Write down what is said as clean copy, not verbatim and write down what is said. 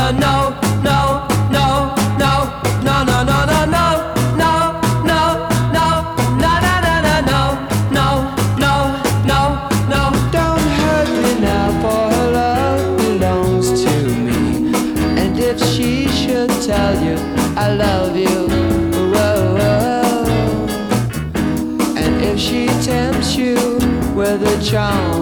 no, no, no, no, no, no, no, no, no, no, no, no, no, no, no, no, no. Don't hurt me now, for her love belongs to me. And if she should tell you I love you, whoa, whoa. And if she tempts you with a charm